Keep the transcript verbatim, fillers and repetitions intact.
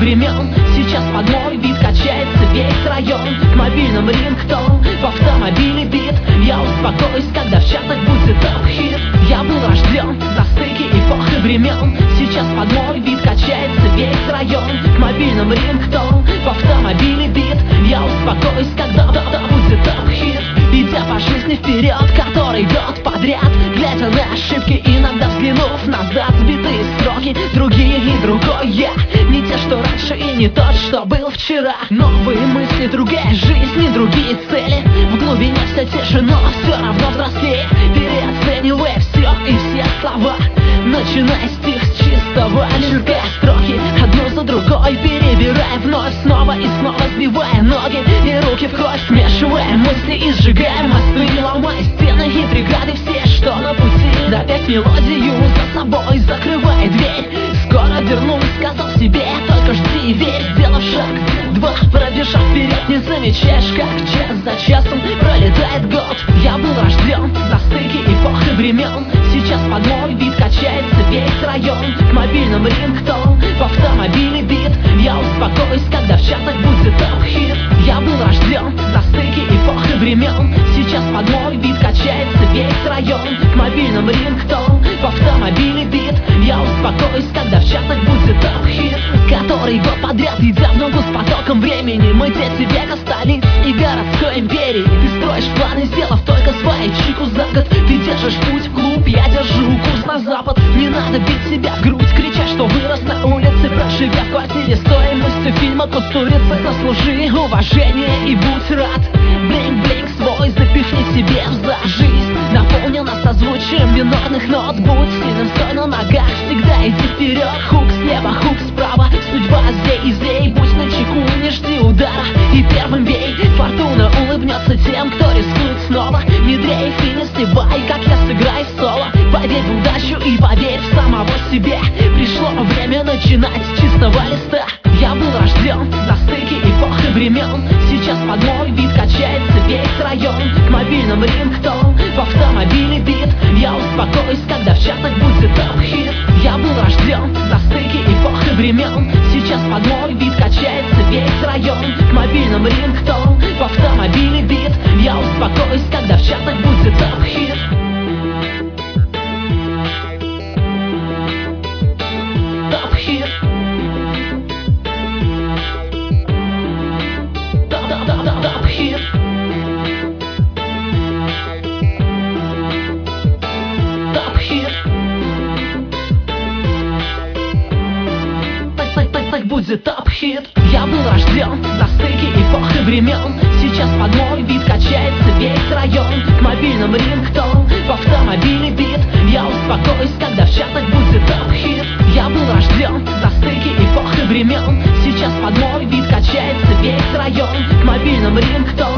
времен. Сейчас под мой бит качается весь район. К мобильным рингтон в автомобиле бит. Я успокоюсь, когда в чатах будет топ-хит. Я был рожден на стыке эпох и времен. Сейчас под мой бит качается весь район. К мобильным рингтон в автомобиле бит. Я успокоюсь, когда будет топ-хит. Идя по жизни вперед, который идет подряд, глядя на ошибки, иногда взглянув назад. Сбитые строки, другие и другой я. Не те, что раньше, и не тот, что был вчера. Новые мысли, другая жизнь и другие цели. В глубине все те же, но все равно взрослее. Переоценивая все и все слова, начиная стих с чистого листа. Строки одну за другой перебирая вновь, снова и снова сбивая ноги и руки в кровь, смешивая мысли и сжигая мосты, ломая стены и преграды все, что на пути. Допять мелодию за собой, закрывая дверь. Скоро вернусь, сказал себе, только жди и верь. Сделав шаг, два, пробежав вперед, не замечаешь, как час за часом пролетает год. Я был рожден на стыке эпох и времен. Сейчас под мой бит качается весь район. К мобильным рингтон в автомобиле бит. Я успокоюсь, когда в чатах будет топ-хит. Я был рожден на стыке эпох и времен. Сейчас под мой бит качается весь район. К мобильным рингтон в автомобиле бит. Я успокоюсь, когда в чатах будет топ-хит. Который год подряд, идя в ногу с потоком времени. Мы дети века столиц и городской империи. Ты строишь планы, сделав только свою чику за год. Ты держишь путь в клуб, я держу курс на запад. Не надо бить себя в грудь, крича, что вырос на улице. Проживя в квартире стоимостью фильма «Кустурица». Заслужи уважение и будь рад. Блинк-блинк свой запихни себе в зад. Жизнь наполнена созвучием минорных нот. Будь сильным, стой на ногах, всегда иди вперед. Хук слева, хук справа, судьба злей и злей. Будь начеку, не жди удара и первым бей. Фортуна улыбнется тем, кто рискует снова. Не дрейф и не сливай, как я сыграю в соло. Поверь в удачу и поверь в самого себя. Пришло время начинать с чистого листа. Я был рожден на стыке эпох и времен. Сейчас под мой бит качается весь район. К мобильным рингтон в автомобиле бит. Я успокоюсь, когда в чатах будет топ-хит. Я был рожден на стыке эпох и времен. Сейчас под мой бит качается весь район. К мобильным рингтон в автомобиле бит. Я успокоюсь, когда в чатах будет топ-хит. Топ-хит. Топ-хит. Топ-хит. Так, так, так, так будет топ-хит. Я был рожден на стыке эпох и времен. Сейчас под мой бит качается весь район. К мобильным рингтон в автомобиле бит. Я успокоюсь, когда в чатах будет топ-хит. Я был рожден на стыке эпох и времен. Сейчас под мой бит качается весь район. К мобильным рингтон